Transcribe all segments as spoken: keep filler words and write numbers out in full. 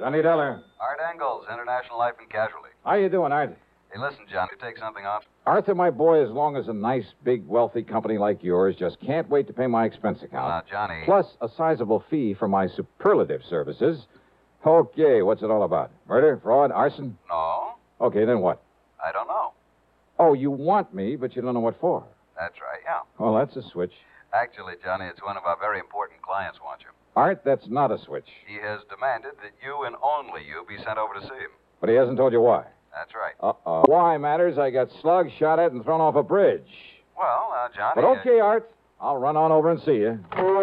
Johnny Dollar. Art Engels, International Life and Casualty. How you doing, Art? Hey, listen, Johnny, take something off. Arthur, my boy, as long as a nice, big, wealthy company like yours just can't wait to pay my expense account. Now, Johnny. Plus a sizable fee for my superlative services. Okay, what's it all about? Murder, fraud, arson? No, Okay, then what? I don't know. Oh, you want me, but you don't know what for. That's right, yeah. Well, that's a switch. Actually, Johnny, it's one of our very important clients wants you. Art, that's not a switch. He has demanded that you and only you be sent over to see him. But he hasn't told you why. That's right. Uh-oh. Why matters. I got slugged, shot at, and thrown off a bridge. Well, uh, Johnny... But okay, Art. I'll run on over and see you.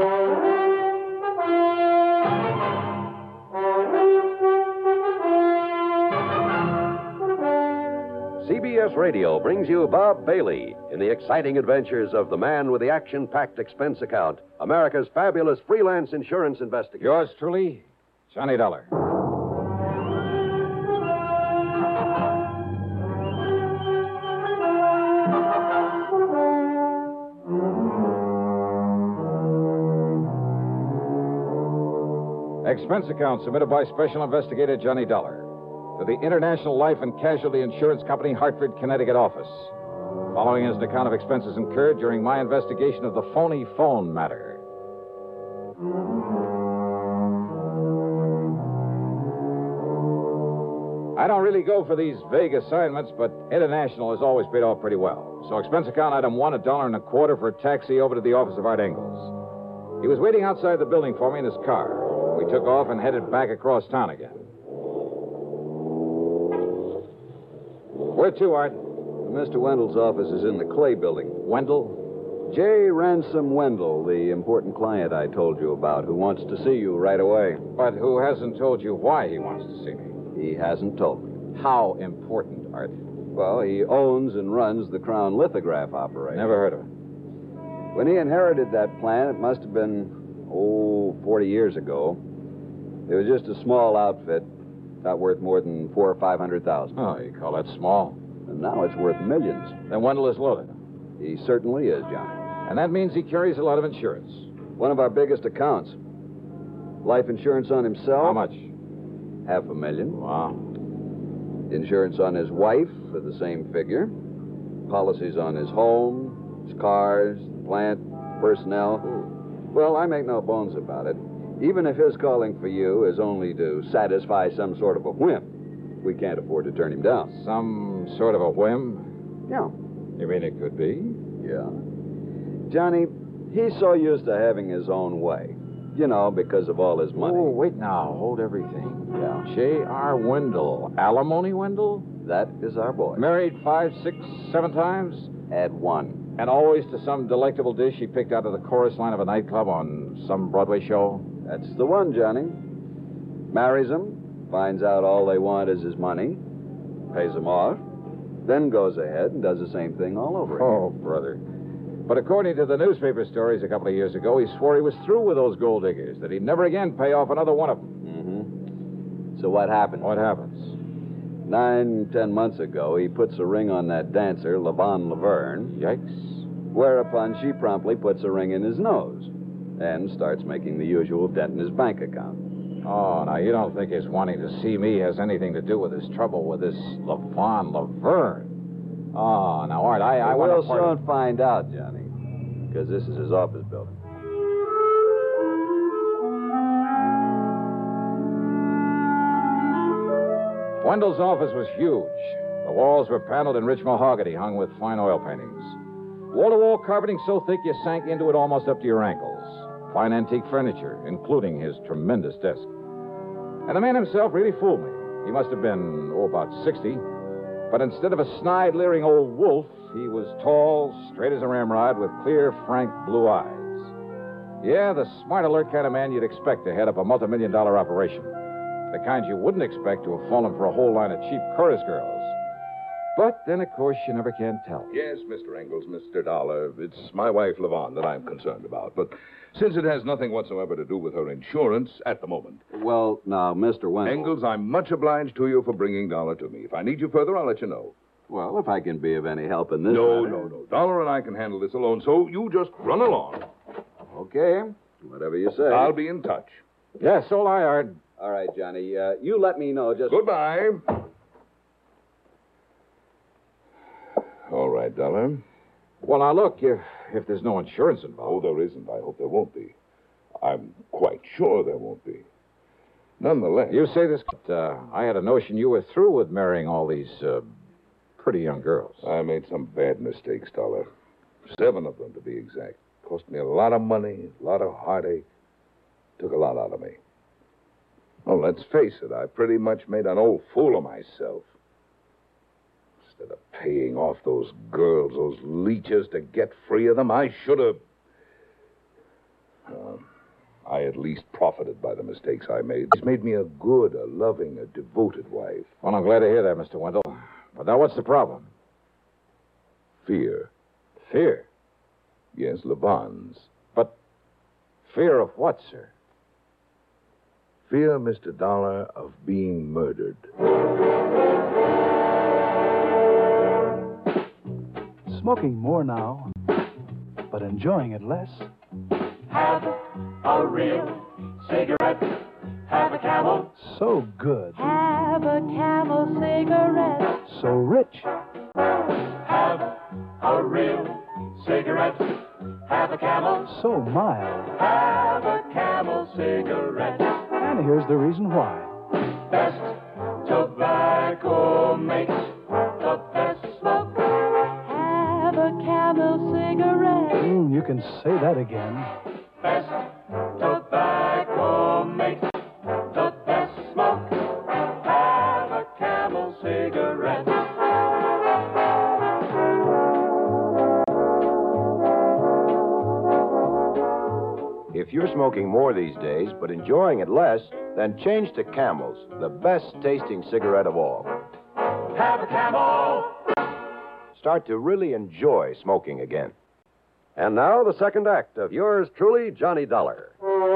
C B S Radio brings you Bob Bailey in the exciting adventures of the man with the action-packed expense account, America's fabulous freelance insurance investigator. Yours truly, Johnny Dollar. Expense account submitted by Special Investigator Johnny Dollar to the International Life and Casualty Insurance Company, Hartford, Connecticut office. Following is an account of expenses incurred during my investigation of the phony phone matter. I don't really go for these vague assignments, but International has always paid off pretty well. So expense account item one, a dollar and a quarter for a taxi over to the office of Art Engels. He was waiting outside the building for me in his car. We took off and headed back across town again. Where to, Art? Mister Wendell's office is in the Clay building. Wendell? J. Ransom Wendell, the important client I told you about, who wants to see you right away. But who hasn't told you why he wants to see me? He hasn't told me. How important, Art? Well, he owns and runs the Crown Lithograph operation. Never heard of it. When he inherited that plant, it must have been, oh, forty years ago. It was just a small outfit, not worth more than four or five hundred thousand. Oh, you call that small? And now it's worth millions. Then Wendell is loaded. He certainly is, Johnny. And that means he carries a lot of insurance. One of our biggest accounts. Life insurance on himself. How much? Half a million. Wow. Insurance on his wife for the same figure. Policies on his home, his cars, plant, personnel. Well, I make no bones about it. Even if his calling for you is only to satisfy some sort of a whim, we can't afford to turn him down. Some sort of a whim? Yeah. You mean it could be? Yeah. Johnny, he's so used to having his own way. You know, because of all his money. Oh, wait now. Hold everything. Yeah. J R. Wendell. Alimony Wendell? That is our boy. Married five, six, seven times? Add one. And always to some delectable dish he picked out of the chorus line of a nightclub on some Broadway show? That's the one, Johnny. Marries them, finds out all they want is his money, pays them off, then goes ahead and does the same thing all over again. Oh, brother. But according to the newspaper stories a couple of years ago, he swore he was through with those gold diggers, that he'd never again pay off another one of them. Mm-hmm. So what happened? What happens? Nine, ten months ago, he puts a ring on that dancer, Lavon Laverne. Yikes. Whereupon she promptly puts a ring in his nose and starts making the usual dent in his bank account. Oh, now, you don't think his wanting to see me has anything to do with his trouble with this Lavon Laverne? Oh, now, Art, I, I we'll want to... We'll soon find out, Johnny, because this is his office building. Wendell's office was huge. The walls were paneled in rich mahogany hung with fine oil paintings. Wall-to-wall carpeting so thick you sank into it almost up to your ankles. Fine antique furniture, including his tremendous desk. And the man himself really fooled me. He must have been, oh, about sixty. But instead of a snide, leering old wolf, he was tall, straight as a ramrod, with clear, frank blue eyes. Yeah, the smart, alert kind of man you'd expect to head up a multi-million dollar operation. The kind you wouldn't expect to have fallen for a whole line of cheap chorus girls. But then, of course, you never can tell. Yes, Mister Engels, Mister Dollar. It's my wife, Lavon, that I'm concerned about. But since it has nothing whatsoever to do with her insurance at the moment. Well, now, Mister Wendell... Engels, I'm much obliged to you for bringing Dollar to me. If I need you further, I'll let you know. Well, if I can be of any help in this No, matter... no, no. Dollar and I can handle this alone, so you just run along. Okay. Whatever you say. I'll be in touch. Yes, so I, Art. All right, Johnny. Uh, you let me know just... Goodbye. All right, Dollar. Well, now, look, if, if there's no insurance Oh, involved. there isn't. I hope there won't be. I'm quite sure there won't be. Nonetheless... You say this, but uh, I had a notion you were through with marrying all these uh, pretty young girls. I made some bad mistakes, Dollar. Seven of them, to be exact. Cost me a lot of money, a lot of heartache. Took a lot out of me. Well, let's face it, I pretty much made an old fool of myself. Instead of paying off those girls, those leeches, to get free of them, I should have... Um, I at least profited by the mistakes I made. It's made me a good, a loving, a devoted wife. Well, I'm glad to hear that, Mister Wendell. But now what's the problem? Fear. Fear. Yes, Levon's. But fear of what, sir? Fear, Mister Dollar, of being murdered. Smoking more now, but enjoying it less. Have a real cigarette. Have a Camel. So good, Have a Camel cigarette. so rich. Have a real cigarette. Have a Camel. So mild. Have a Camel cigarette. And here's the reason why. Best tobacco makes the best smoke. Have a Camel cigarette. Mm, you can say that again. Best tobacco makes the best smoke. Have a Camel cigarette. If you're smoking more these days, but enjoying it less, then change to Camels, the best tasting cigarette of all. Have a Camel. Start to really enjoy smoking again. And now, the second act of yours truly, Johnny Dollar.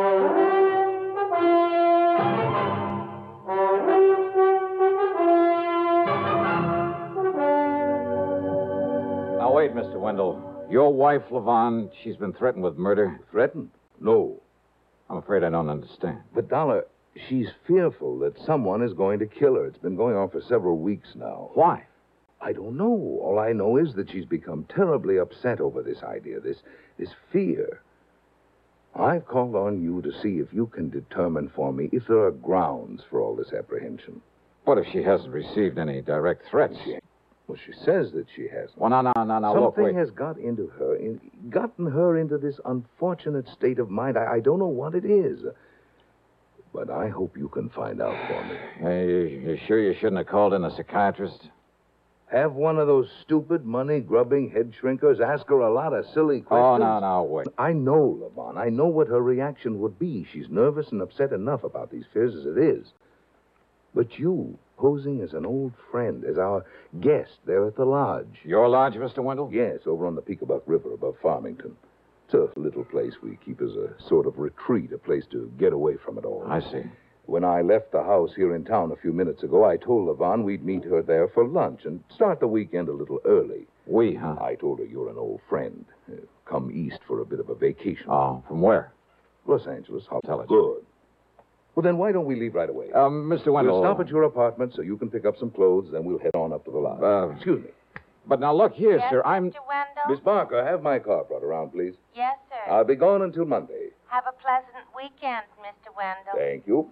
Now, wait, Mister Wendell. Your wife, Levon, she's been threatened with murder. Threatened? No. I'm afraid I don't understand. But, Dollar, she's fearful that someone is going to kill her. It's been going on for several weeks now. Why? I don't know. All I know is that she's become terribly upset over this idea, this, this fear. I've called on you to see if you can determine for me if there are grounds for all this apprehension. But if she hasn't received any direct threats. She, well, she says that she hasn't. Well, no, no, no, no, look, Something wait. has got into her, in, gotten her into this unfortunate state of mind. I, I don't know what it is. But I hope you can find out for me. Hey, you, you sure you shouldn't have called in a psychiatrist? Have one of those stupid, money-grubbing head shrinkers ask her a lot of silly Oh, questions. no, no, wait. I know, Levon. I know what her reaction would be. She's nervous and upset enough about these fears as it is. But you, posing as an old friend, as our guest there at the lodge. Your lodge, Mister Wendell? Yes, over on the Peekabuck River above Farmington. It's a little place we keep as a sort of retreat, a place to get away from it all. I see. When I left the house here in town a few minutes ago, I told Levon we'd meet her there for lunch and start the weekend a little early. We, huh? I told her you're an old friend. Uh, come east for a bit of a vacation. Oh, from where? Los Angeles. How Tell it. Good. Well, then why don't we leave right away? Um, Mister Wendell. We'll stop at your apartment so you can pick up some clothes, then we'll head on up to the lodge. Uh, Excuse me. But now look here, Yes, sir. I'm. Mister Wendell? Miss Barker, have my car brought around, please. Yes, sir. I'll be gone until Monday. Have a pleasant weekend, Mister Wendell. Thank you.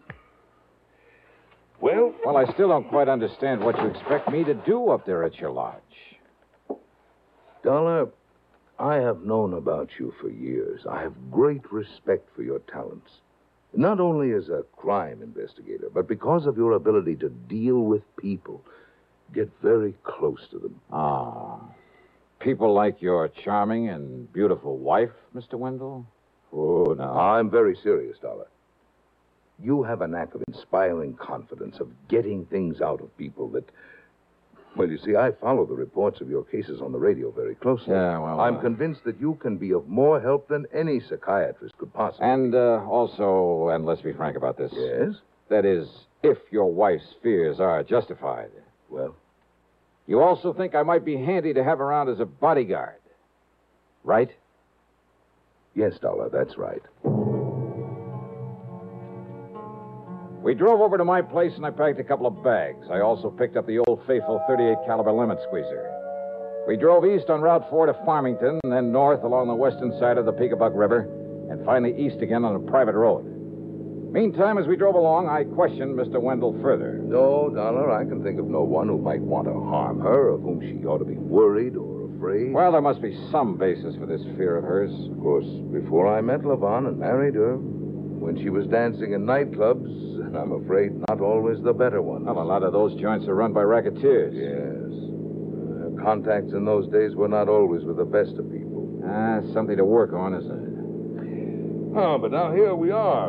Well, Well, I still don't quite understand what you expect me to do up there at your lodge. Dollar, I have known about you for years. I have great respect for your talents. Not only as a crime investigator, but because of your ability to deal with people, get very close to them. Ah. People like your charming and beautiful wife, Mister Wendell? Oh, no. I'm very serious, Dollar. You have a knack of inspiring confidence, of getting things out of people that... Well, you see, I follow the reports of your cases on the radio very closely. Yeah, well, I'm uh, convinced that you can be of more help than any psychiatrist could possibly. And uh, also, and let's be frank about this. Yes? That is, if your wife's fears are justified. Well, You also think I might be handy to have around as a bodyguard. Right? yes, Dollar, that's right. We drove over to my place, and I packed a couple of bags. I also picked up the old faithful thirty-eight caliber limit squeezer. We drove east on Route four to Farmington, and then north along the western side of the Peekabuck River, and finally east again on a private road. Meantime, as we drove along, I questioned Mister Wendell further. No, Dollar, I can think of no one who might want to harm her, of whom she ought to be worried or afraid. Well, there must be some basis for this fear of hers. Of course, before I met Levon and married her, when she was dancing in nightclubs, and I'm afraid not always the better ones. Well, a lot of those joints are run by racketeers. Yes. Her contacts in those days were not always with the best of people. Ah, something to work on, isn't it? Oh, but now here we are.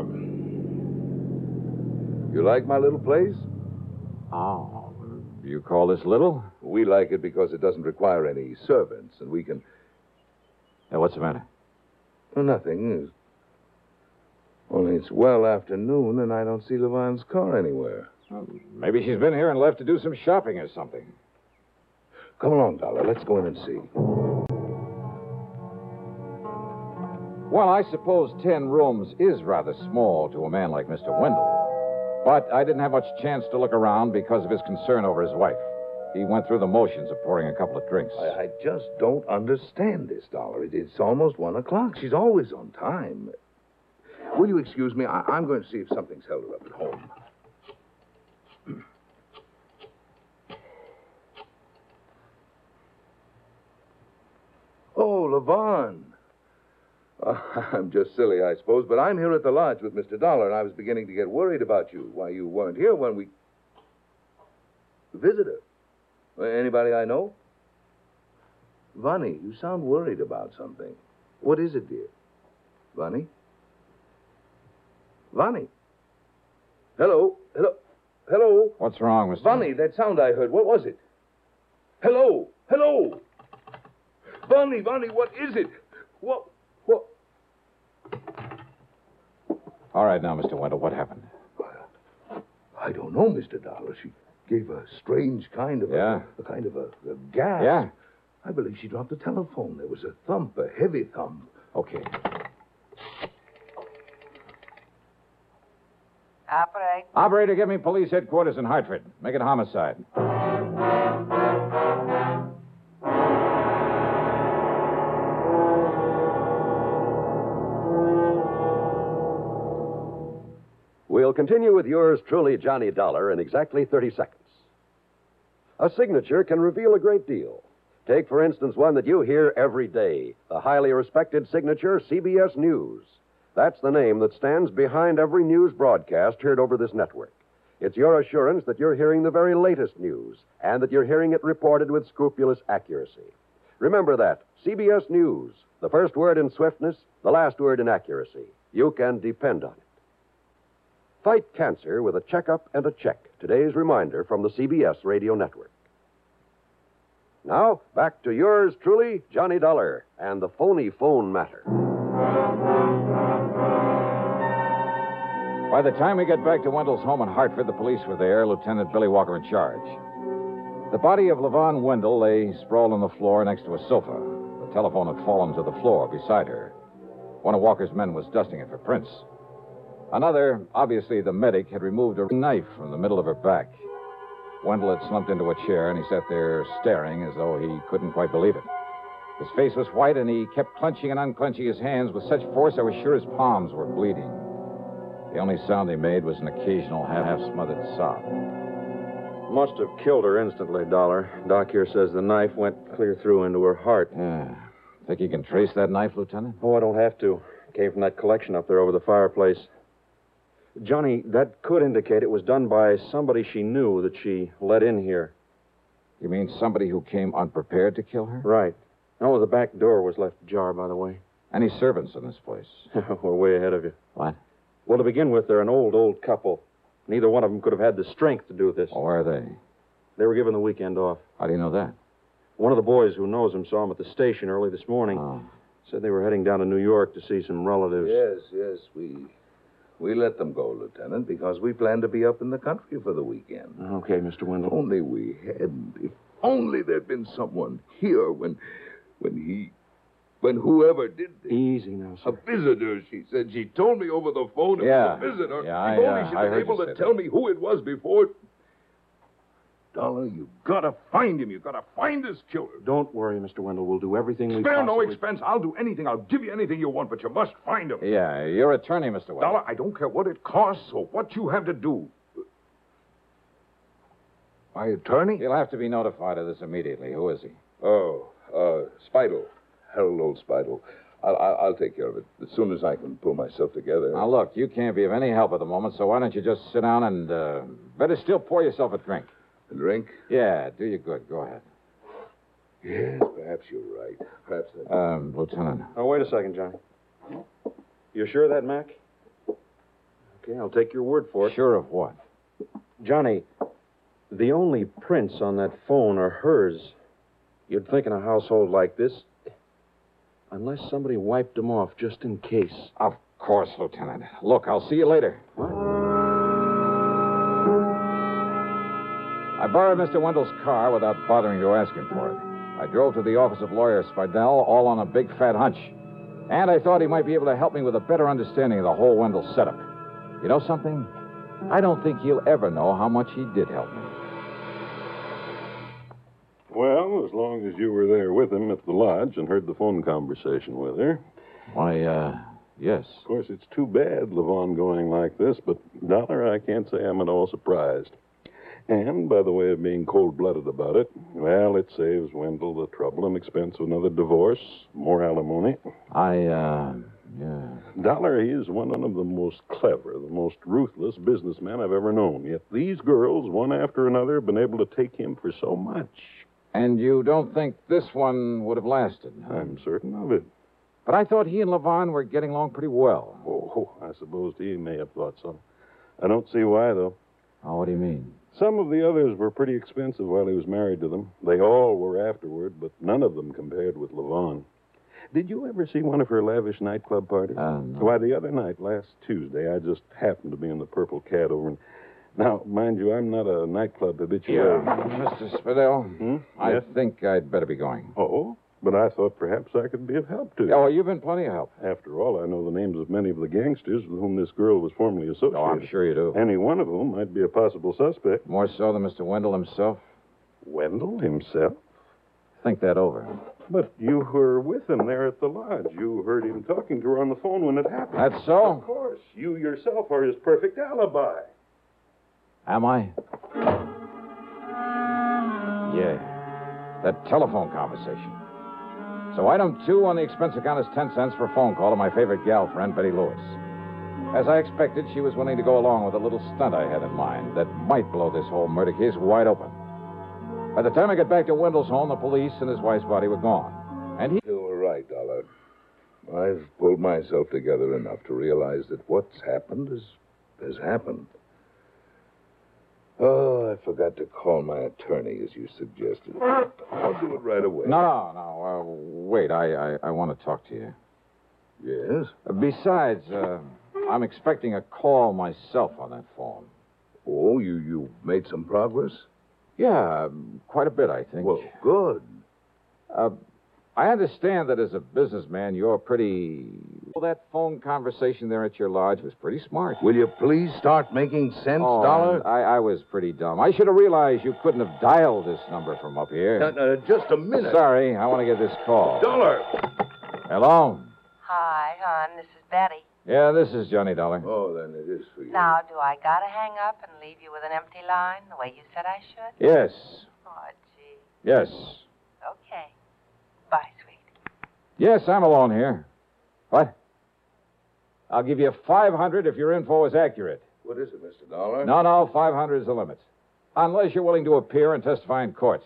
You like my little place? Oh, you call this little? We like it because it doesn't require any servants, and we can... Hey, what's the matter? Well, nothing. Only it's well after noon, and I don't see Levon's car anywhere. Well, maybe she's been here and left to do some shopping or something. Come along, Dollar. Let's go in and see. Well, I suppose ten rooms is rather small to a man like Mister Wendell. But I didn't have much chance to look around because of his concern over his wife. He went through the motions of pouring a couple of drinks. I, I just don't understand this, Dollar. It, it's almost one o'clock. She's always on time. Will you excuse me? I, I'm going to see if something's held her up at home. Oh, Levon. Uh, I'm just silly, I suppose, but I'm here at the lodge with Mister Dollar, and I was beginning to get worried about you. Why, you weren't here when we... Visitor? Anybody I know? Vonnie, you sound worried about something. What is it, dear? Vonnie? Vonnie? Hello? Hello? Hello? What's wrong, Mister Vonnie, that sound I heard, what was it? Hello? Hello? Vonnie, Vonnie, what is it? What... What? All right, now, Mister Wendell, what happened? I don't know, Mister Dollar. She gave a strange kind of Yeah? a, a kind of a, a gasp. Yeah? I believe she dropped the telephone. There was a thump, a heavy thump. Okay. Operate. Operator, give me police headquarters in Hartford. Make it homicide. We'll continue with yours truly, Johnny Dollar, in exactly thirty seconds. A signature can reveal a great deal. Take, for instance, one that you hear every day, the highly respected signature C B S News. That's the name that stands behind every news broadcast heard over this network. It's your assurance that you're hearing the very latest news and that you're hearing it reported with scrupulous accuracy. Remember that. C B S News. The first word in swiftness, the last word in accuracy. You can depend on it. Fight cancer with a checkup and a check. Today's reminder from the C B S Radio Network. Now, back to yours truly, Johnny Dollar, and the phony phone matter. By the time we got back to Wendell's home in Hartford, the police were there, Lieutenant Billy Walker in charge. The body of Levon Wendell lay sprawled on the floor next to a sofa. The telephone had fallen to the floor beside her. One of Walker's men was dusting it for prints. Another, obviously the medic, had removed a knife from the middle of her back. Wendell had slumped into a chair, and he sat there staring as though he couldn't quite believe it. His face was white, and he kept clenching and unclenching his hands with such force I was sure his palms were bleeding. The only sound he made was an occasional half-smothered sob. Must have killed her instantly, Dollar. Doc here says the knife went clear through into her heart. Yeah. Think you can trace that knife, Lieutenant? Oh, I don't have to. Came from that collection up there over the fireplace. Johnny, that could indicate it was done by somebody she knew that she let in here. You mean somebody who came unprepared to kill her? Right. Oh, the back door was left ajar, by the way. Any servants in this place? We're way ahead of you. What? Well, to begin with, they're an old, old couple. Neither one of them could have had the strength to do this. Oh, where are they? They were given the weekend off. How do you know that? One of the boys who knows them saw them at the station early this morning. Oh. Said they were heading down to New York to see some relatives. Yes, yes, we we let them go, Lieutenant, because we planned to be up in the country for the weekend. Okay, Mister Wendell. Only we hadn't. If only there'd been someone here when when he... But whoever did this, Easy now, a sir. visitor, she said. She told me over the phone it Yeah. was a visitor. Yeah, if I, only uh, she'd I been heard able you to say tell that. me who it was before. Dollar, you gotta find him. You gotta find this killer. Don't worry, Mister Wendell. We'll do everything we Spare no possibly... expense. I'll do anything. I'll give you anything you want, but you must find him. Yeah, your attorney, Mister Wendell. Dollar, I don't care what it costs or what you have to do. My attorney? You'll have to be notified of this immediately. Who is he? Oh, uh, Spidle. Harold Old Spidle. I'll, I'll, I'll take care of it as soon as I can pull myself together. Now, look, you can't be of any help at the moment, so why don't you just sit down and, uh, better still pour yourself a drink. A drink? Yeah, do you good. Go ahead. Yes, perhaps you're right. Perhaps I... Um, Lieutenant. Oh, wait a second, Johnny. You sure of that, Mac? Okay, I'll take your word for it. Sure of what? Johnny, the only prints on that phone are hers. You'd think in a household like this, unless somebody wiped them off just in case. Of course, Lieutenant. Look, I'll see you later. I borrowed Mister Wendell's car without bothering to ask him for it. I drove to the office of lawyer Spidell, all on a big fat hunch. And I thought he might be able to help me with a better understanding of the whole Wendell setup. You know something? I don't think he'll ever know how much he did help me. Well, as long as you were there with him at the lodge and heard the phone conversation with her. Why, uh, yes. Of course, it's too bad Levon going like this, but, Dollar, I can't say I'm at all surprised. And, by the way of being cold-blooded about it, well, it saves Wendell the trouble and expense of another divorce, more alimony. I, uh, yeah. Dollar, he is one of the most clever, the most ruthless businessmen I've ever known. Yet these girls, one after another, have been able to take him for so much. And you don't think this one would have lasted? Huh? I'm certain of it. But I thought he and Levon were getting along pretty well. Oh, I suppose he may have thought so. I don't see why, though. Oh, what do you mean? Some of the others were pretty expensive while he was married to them. They all were afterward, but none of them compared with Levon. Did you ever see one of her lavish nightclub parties? Uh, no. Why, the other night, last Tuesday, I just happened to be in the Purple Cat over in... Now, mind you, I'm not a nightclub habitué. Yeah, Mister Spidell, Hmm? I Yes? think I'd better be going. Oh, but I thought perhaps I could be of help to you. Oh, you've been plenty of help. After all, I know the names of many of the gangsters with whom this girl was formerly associated. Oh, I'm sure you do. Any one of whom might be a possible suspect. More so than Mister Wendell himself? Wendell himself? Think that over. But you were with him there at the lodge. You heard him talking to her on the phone when it happened. That's so? Of course. You yourself are his perfect alibi. Am I? Yeah. That telephone conversation. So item two on the expense account is ten cents for a phone call to my favorite gal friend, Betty Lewis. As I expected, she was willing to go along with a little stunt I had in mind that might blow this whole murder case wide open. By the time I got back to Wendell's home, the police and his wife's body were gone. And he... You were right, Dollar. I've pulled myself together enough to realize that what's happened is, has happened. Oh, I forgot to call my attorney, as you suggested. I'll do it right away. No, no, no. Uh, wait, I, I, I want to talk to you. Yes? Uh, besides, uh, I'm expecting a call myself on that phone. Oh, you, you made some progress? Yeah, quite a bit, I think. Well, good. Uh, I understand that as a businessman, you're pretty... Well, that phone conversation there at your lodge was pretty smart. Will you please start making sense, oh, Dollar? I, I was pretty dumb. I should have realized you couldn't have dialed this number from up here. No, no, just a minute. Sorry, I want to get this call. Dollar! Hello? Hi, hon. This is Betty. Yeah, this is Johnny Dollar. Oh, then it is for you. Now, do I gotta hang up and leave you with an empty line the way you said I should? Yes. Oh, gee. Yes. Okay. Bye, sweet. Yes, I'm alone here. What? I'll give you five hundred if your info is accurate. What is it, Mister Dollar? No, no, five hundred is the limit. Unless you're willing to appear and testify in court.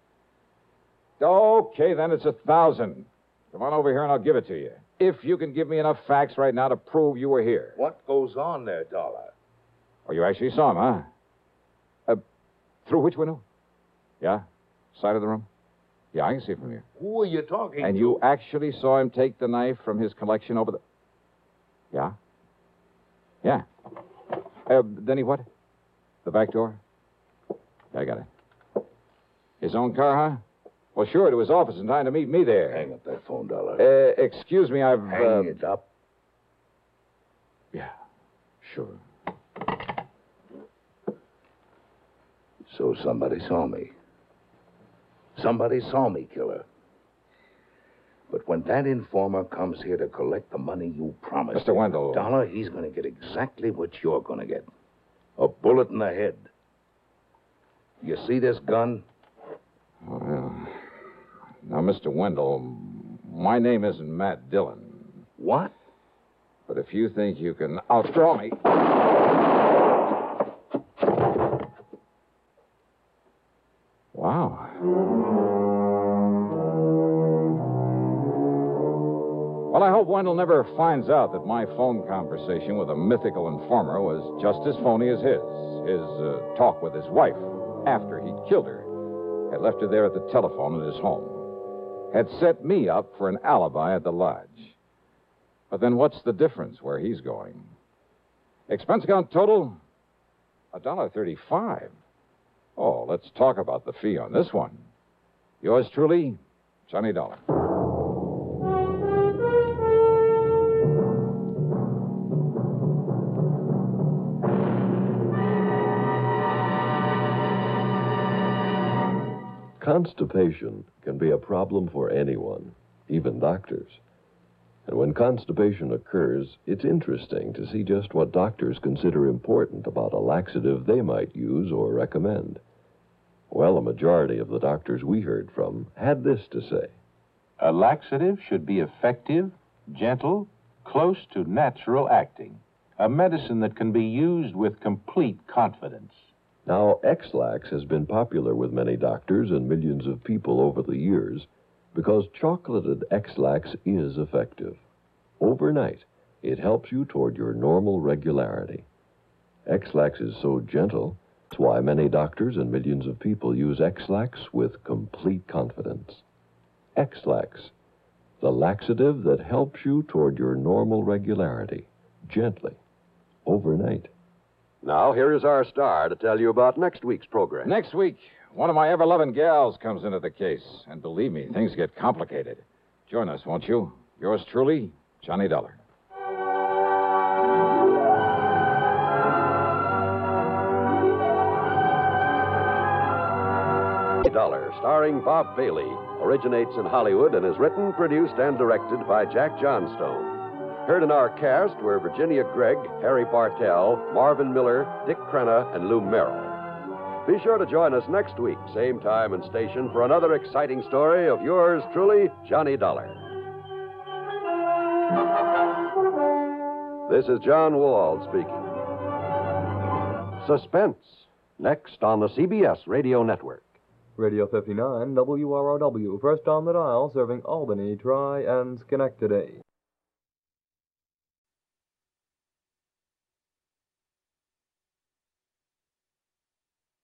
Okay, then it's a thousand. Come on over here and I'll give it to you. If you can give me enough facts right now to prove you were here. What goes on there, Dollar? Oh, you actually saw him, huh? Uh, through which window? Yeah? Side of the room? Yeah, I can see it from here. Who are you talking And to? you actually saw him take the knife from his collection over the... Yeah? Yeah. Uh, then he what? The back door? Yeah, I got it. His own car, huh? Well, sure, to his office in time to meet me there. Hang up that phone, Dollar. Uh, excuse me, I've... Hang uh... it up. Yeah, sure. So somebody saw me. Somebody saw me, killer. But when that informer comes here to collect the money you promised Mister him, Wendell. Dollar, he's going to get exactly what you're going to get. A bullet in the head. You see this gun? Well, now, Mister Wendell, my name isn't Matt Dillon. What? But if you think you can outdraw me... Wow. Well, I hope Wendell never finds out that my phone conversation with a mythical informer was just as phony as his. His uh, talk with his wife after he'd killed her, had left her there at the telephone at his home, had set me up for an alibi at the lodge. But then what's the difference where he's going? Expense account total? a dollar thirty-five. Oh, let's talk about the fee on this one. Yours truly, Johnny Dollar. Constipation can be a problem for anyone, even doctors. And when constipation occurs, it's interesting to see just what doctors consider important about a laxative they might use or recommend. Well, a majority of the doctors we heard from had this to say. A laxative should be effective, gentle, close to natural acting. A medicine that can be used with complete confidence. Now, X-Lax has been popular with many doctors and millions of people over the years because chocolated X-Lax is effective. Overnight, it helps you toward your normal regularity. X-Lax is so gentle, that's why many doctors and millions of people use X-Lax with complete confidence. X-Lax, the laxative that helps you toward your normal regularity, gently, overnight. Now, here is our star to tell you about next week's program. Next week, one of my ever-loving gals comes into the case. And believe me, things get complicated. Join us, won't you? Yours truly, Johnny Dollar. Dollar, starring Bob Bailey, originates in Hollywood and is written, produced, and directed by Jack Johnstone. Heard in our cast were Virginia Gregg, Harry Bartell, Marvin Miller, Dick Crenna, and Lou Merrill. Be sure to join us next week, same time and station, for another exciting story of yours truly, Johnny Dollar. This is John Wall speaking. Suspense, next on the C B S Radio Network. Radio fifty-nine, W R O W, first on the dial, serving Albany, Tri, and Schenectady.